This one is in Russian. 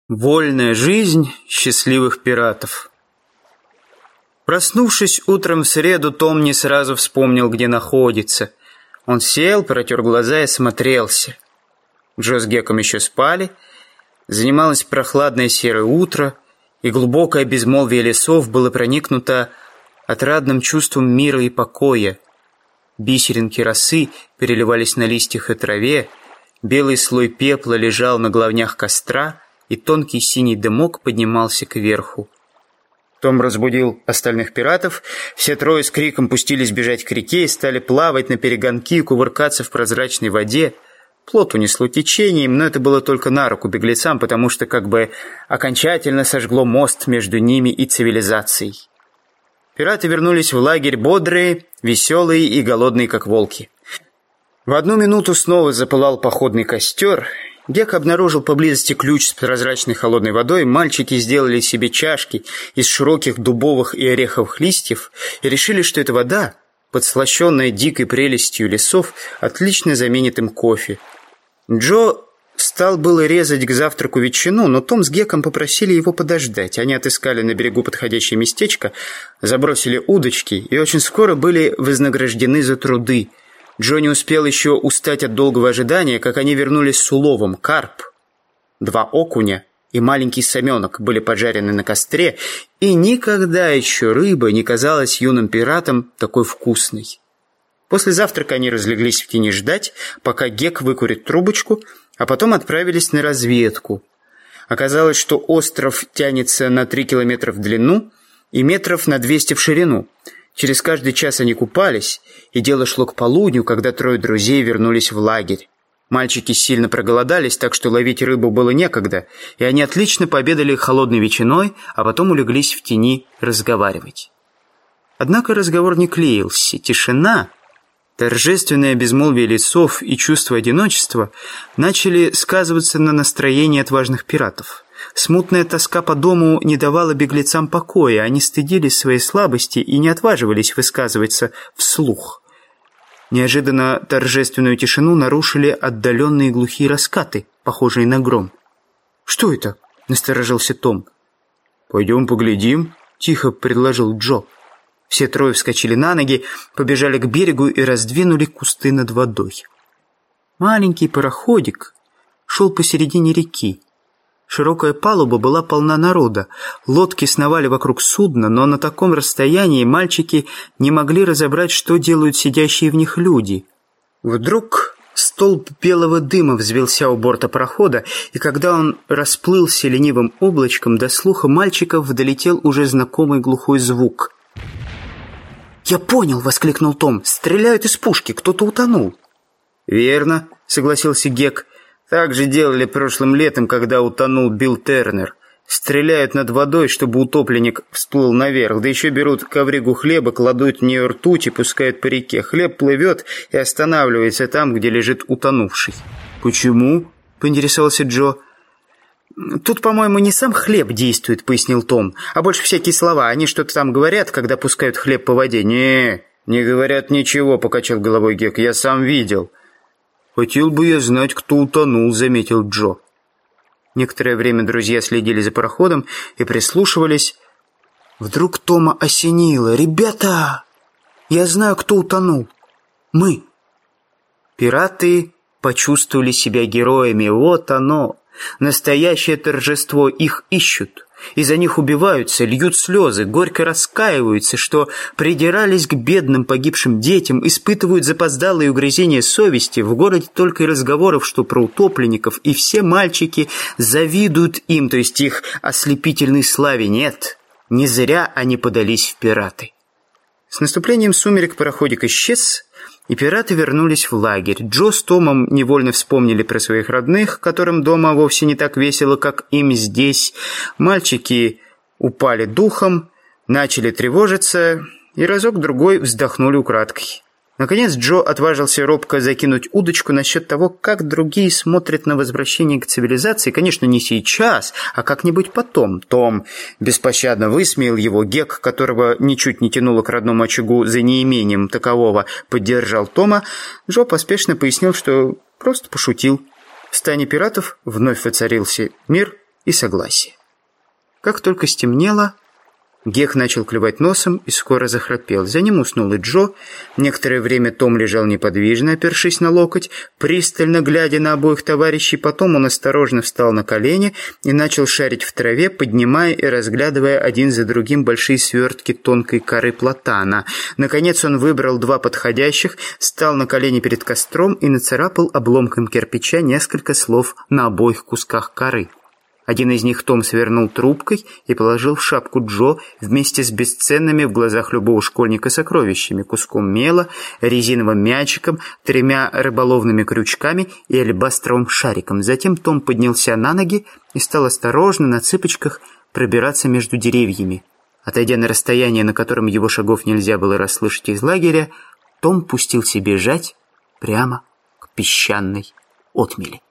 Вольная жизнь счастливых пиратов. Проснувшись утром в среду, Том не сразу вспомнил, где находится. Он сел, протер глаза и смотрелся. Джо с Геком еще спали. Занималось прохладное серое утро, и глубокое безмолвие лесов было проникнуто отрадным чувством мира и покоя. Бисеринки росы переливались на листьях и траве, белый слой пепла лежал на головнях костра, и тонкий синий дымок поднимался кверху. Том разбудил остальных пиратов. Все трое с криком пустились бежать к реке и стали плавать на перегонки и кувыркаться в прозрачной воде. Плот унесло течением, но это было только на руку беглецам, потому что как бы окончательно сожгло мост между ними и цивилизацией. Пираты вернулись в лагерь бодрые, веселые и голодные, как волки. В одну минуту снова запылал походный костер. Гек обнаружил поблизости ключ с прозрачной холодной водой. Мальчики сделали себе чашки из широких дубовых и ореховых листьев и решили, что эта вода, подслащенная дикой прелестью лесов, отлично заменит им кофе. Джо стал было резать к завтраку ветчину, но Том с Геком попросили его подождать. Они отыскали на берегу подходящее местечко, забросили удочки и очень скоро были вознаграждены за труды. Джо не успел еще устать от долгого ожидания, как они вернулись с уловом. Карп, 2 окуня и маленький саменок были поджарены на костре, и никогда еще рыба не казалась юным пиратам такой вкусной. После завтрака они разлеглись в тени ждать, пока Гек выкурит трубочку, а потом отправились на разведку. Оказалось, что остров тянется на 3 километра в длину и метров на 200 в ширину. Через каждый час они купались, и дело шло к полудню, когда трое друзей вернулись в лагерь. Мальчики сильно проголодались, так что ловить рыбу было некогда, и они отлично пообедали холодной ветчиной, а потом улеглись в тени разговаривать. Однако разговор не клеился. Тишина, торжественное безмолвие лесов и чувство одиночества начали сказываться на настроении отважных пиратов. Смутная тоска по дому не давала беглецам покоя, они стыдились своей слабости и не отваживались высказываться вслух. Неожиданно торжественную тишину нарушили отдаленные глухие раскаты, похожие на гром. «Что это?» — насторожился Том. «Пойдем поглядим», — тихо предложил Джо. Все трое вскочили на ноги, побежали к берегу и раздвинули кусты над водой. Маленький пароходик шел посередине реки. Широкая палуба была полна народа. Лодки сновали вокруг судна, но на таком расстоянии мальчики не могли разобрать, что делают сидящие в них люди. Вдруг столб белого дыма взвился у борта парохода, и когда он расплылся ленивым облачком, до слуха мальчиков долетел уже знакомый глухой звук. «Я понял!» — воскликнул Том. «Стреляют из пушки! Кто-то утонул!» «Верно!» — согласился Гек. «Так же делали прошлым летом, когда утонул Билл Тернер. Стреляют над водой, чтобы утопленник всплыл наверх, да еще берут ковригу хлеба, кладут в нее ртуть и пускают по реке. Хлеб плывет и останавливается там, где лежит утонувший». «Почему?» — поинтересовался Джо. «Тут, по-моему, не сам хлеб действует», — пояснил Том, «а больше всякие слова. Они что-то там говорят, когда пускают хлеб по воде». «Не говорят ничего», — покачал головой Гек. «Я сам видел». «Хотел бы я знать, кто утонул», — заметил Джо. Некоторое время друзья следили за пароходом и прислушивались. Вдруг Тома осенило. «Ребята, я знаю, кто утонул. Мы». Пираты почувствовали себя героями. Вот оно, настоящее торжество. Их ищут. Из-за них убиваются, льют слезы, горько раскаиваются, что придирались к бедным погибшим детям, испытывают запоздалые угрызения совести. В городе только и разговоров, что про утопленников, и все мальчики завидуют им, то есть их ослепительной славе. Нет, не зря они подались в пираты. С наступлением сумерек пароходик исчез, и пираты вернулись в лагерь. Джо с Томом невольно вспомнили про своих родных, которым дома вовсе не так весело, как им здесь. Мальчики упали духом, начали тревожиться и разок-другой вздохнули украдкой. Наконец Джо отважился робко закинуть удочку насчет того, как другие смотрят на возвращение к цивилизации. Конечно, не сейчас, а как-нибудь потом. Том беспощадно высмеял его. Гек, которого ничуть не тянуло к родному очагу за неимением такового, поддержал Тома. Джо поспешно пояснил, что просто пошутил. В стане пиратов вновь воцарился мир и согласие. Как только стемнело, Гек начал клевать носом и скоро захрапел. За ним уснул и Джо. Некоторое время Том лежал неподвижно, опершись на локоть, пристально глядя на обоих товарищей. Потом он осторожно встал на колени и начал шарить в траве, поднимая и разглядывая один за другим большие свертки тонкой коры платана. Наконец он выбрал 2 подходящих, встал на колени перед костром и нацарапал обломком кирпича несколько слов на обоих кусках коры. Один из них Том свернул трубкой и положил в шапку Джо вместе с бесценными в глазах любого школьника сокровищами: куском мела, резиновым мячиком, 3 рыболовными крючками и алебастровым шариком. Затем Том поднялся на ноги и стал осторожно на цыпочках пробираться между деревьями. Отойдя на расстояние, на котором его шагов нельзя было расслышать из лагеря, Том пустился бежать прямо к песчаной отмели.